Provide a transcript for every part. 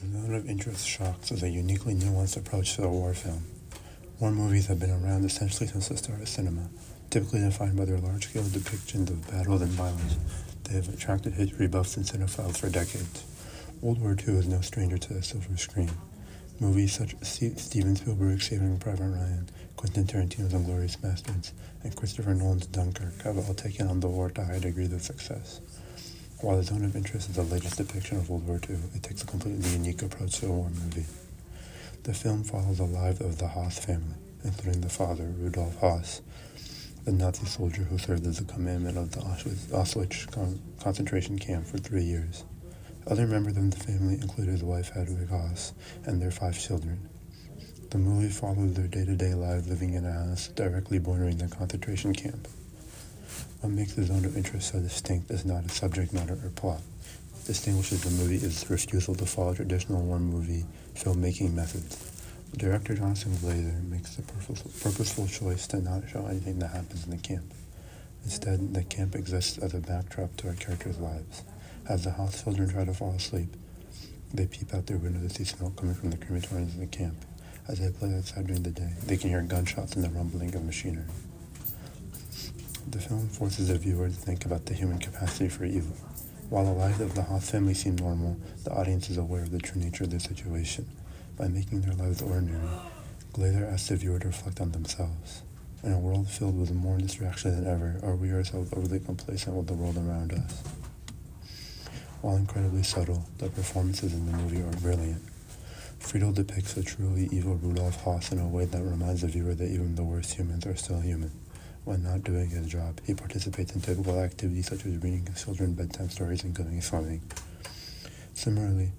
Zone of Interest Shocks is a uniquely nuanced approach to a war film. War movies have been around essentially since the start of cinema, typically defined by their large-scale depictions of battles and violence. They have attracted history buffs and cinephiles for decades. World War II is no stranger to the silver screen. Movies such as Steven Spielberg's Saving Private Ryan, Quentin Tarantino's Inglourious Basterds, and Christopher Nolan's Dunkirk have all taken on the war to high degrees of success. While The Zone of Interest is the latest depiction of World War II, it takes a completely unique approach to a war movie. The film follows the lives of the Haas family, including the father, Rudolf Haas, the Nazi soldier who served as the commandant of the Auschwitz concentration camp for 3 years. Other members of the family include his wife Hedwig Haas and their 5 children. The movie follows their day-to-day lives living in a house directly bordering the concentration camp. What makes The Zone of Interest so distinct is not its subject matter or plot. What distinguishes the movie is its refusal to follow traditional war movie filmmaking methods. Director Jonathan Glazer makes the purposeful choice to not show anything that happens in the camp. Instead, the camp exists as a backdrop to our characters' lives. As the Haas children try to fall asleep, they peep out their window to see smoke coming from the crematoriums in the camp. As they play outside during the day, they can hear gunshots and the rumbling of machinery. The film forces the viewer to think about the human capacity for evil. While the lives of the Haas family seem normal, the audience is aware of the true nature of their situation. By making their lives ordinary, Glazer asks the viewer to reflect on themselves. In a world filled with more distraction than ever, are we ourselves overly complacent with the world around us? While incredibly subtle, the performances in the movie are brilliant. Friedel depicts a truly evil Rudolf Haas in a way that reminds the viewer that even the worst humans are still human. When not doing his job, he participates in typical activities such as reading his children bedtime stories and going swimming. Similarly,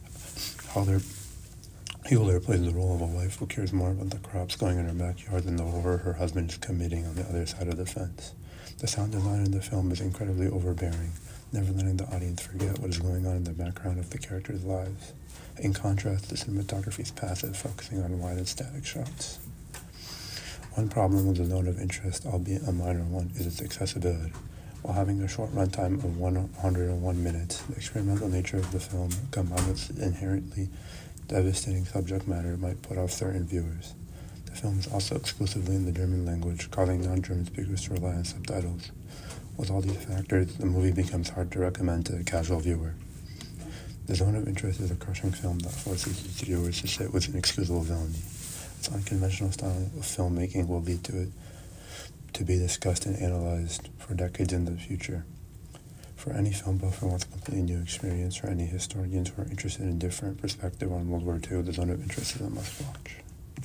Hewler plays the role of a wife who cares more about the crops going in her backyard than the horror her husband is committing on the other side of the fence. The sound design in the film is incredibly overbearing, never letting the audience forget what is going on in the background of the characters' lives. In contrast, the cinematography is passive, focusing on wide and static shots. One problem with The Zone of Interest, albeit a minor one, is its accessibility. While having a short runtime of 101 minutes, the experimental nature of the film, combined with its inherently devastating subject matter, might put off certain viewers. The film is also exclusively in the German language, causing non-German speakers to rely on subtitles. With all these factors, the movie becomes hard to recommend to a casual viewer. The Zone of Interest is a crushing film that forces its viewers to sit with inexcusable villainy. Its unconventional style of filmmaking will lead to it to be discussed and analyzed for decades in the future. For any film buff who wants a completely new experience, or any historians who are interested in different perspective on World War II, The Zone of Interest is a must-watch.